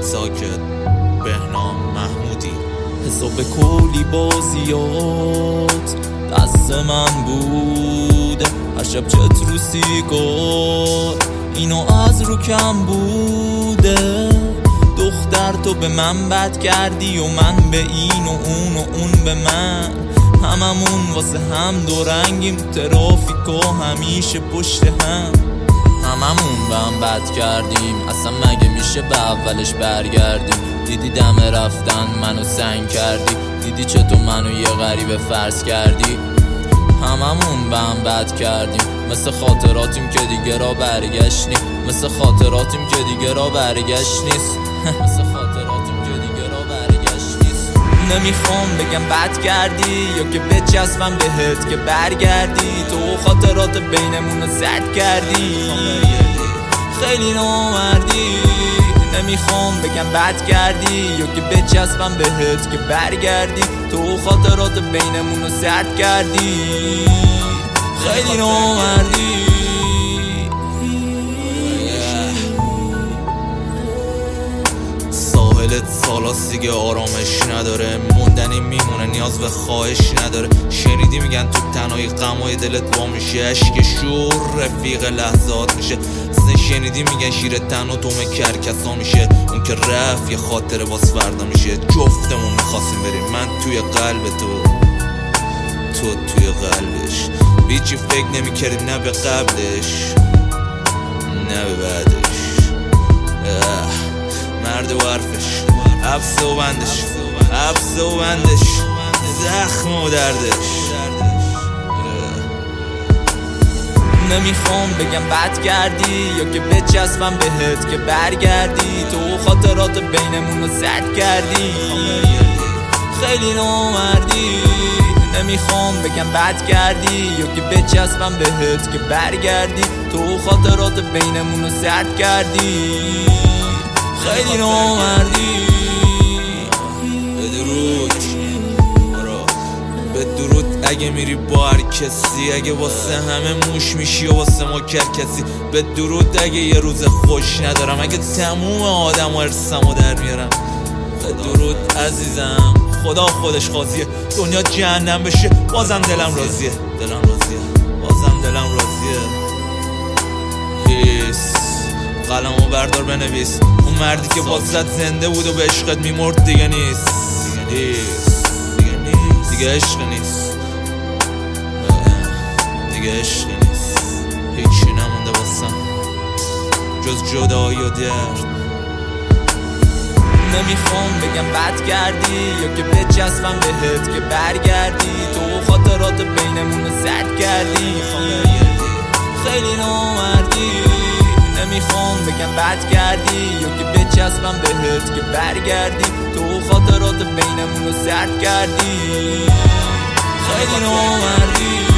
ساکت. بهنام محمودی. حساب کلی بازیات دست من بوده، هر شب چت رو سیگار اینو از رو کم بوده. دختر تو به من بد کردی و من به این و اون و اون به من، هممون واسه هم دو رنگیم، ترافیکا همیشه پشت هم. هممون به هم بد کردیم، اصلا مگه میشه به اولش برگردیم؟ دیدی دم رفتن منو سنگ کردی، دیدی چطور منو یه غریبه فرض کردی. هممون به هم بد کردیم، مثل خاطراتیم که دیگه را برگشت نیست، مثل خاطراتیم که دیگه را برگشت نیست مثل خاطراتیم که دیگه را برگشت نیست. نمیخوام بگم بد کردی یا که بچسبم بهت که برگردی، تو خاطرات بینمون رو زرد کردی، خیلی نامردی. نمیخوام بگم بد کردی یا که بچسبم بهت که برگردی، تو خاطرات بینمون رو زرد کردی، خیلی نامردی. ساحلت سالاست دیگه آرامش نداره، موندنی میمونه نیاز به خواهش نداره. شنیدی میگن تو تنهایی غمای دلت وا میشه، اشک شور رفیق لحظات میشه. شنیدی میگن شیر تن و دوم کرکسا میشه، اون که رفت یه خاطره باز فردا میشه. جفتمون میخواستیم بریم، من توی قلب تو توی قلبش. بیچی فکر نمیکردیم نه به قبلش نه به بعدش. مرد و حرفش، حبس و بندش، حبس و بندش، زخم و دردش. نمیخوام بگم بد کردی یا که بچسبم بهت که برگردی، تو خاطرات بینمون رو زرد کردی، خیلی نامردی. نمیخوام بگم بد کردی یا که بچسبم بهت که برگردی، تو خاطرات بینمون رو زرد کردی، خیلی نامردی. به درود اگه میری با هر کسی، اگه واسه همه موش میشی و واسه ما کسی. به درود اگه یه روز خوش ندارم، اگه تموم آدم و ارسمو در میارم. به درود عزیزم، خدا خودش قاضیه، دنیا جهنم بشه بازم دلم راضیه، بازم دلم راضیه. هیس قلمو بردار بنویس، اون مردی که واسط زنده بود و به عشقت میمرد دیگه نیست، دیگه عشق نیست، دیگه عشق نیست. هیچی نمونده واسم جز جدایی و درد. نمیخوام بگم بد کردی یا که بچسبم بهت که برگردی، تو خاطرات بینمون رو زرد کردی، خیلی نامردی. نمیخوام بگم بد کردی یا که بچسبم بهت که برگردی، تو خاطرات بینمون رو زرد کردی، خیلی نامردی.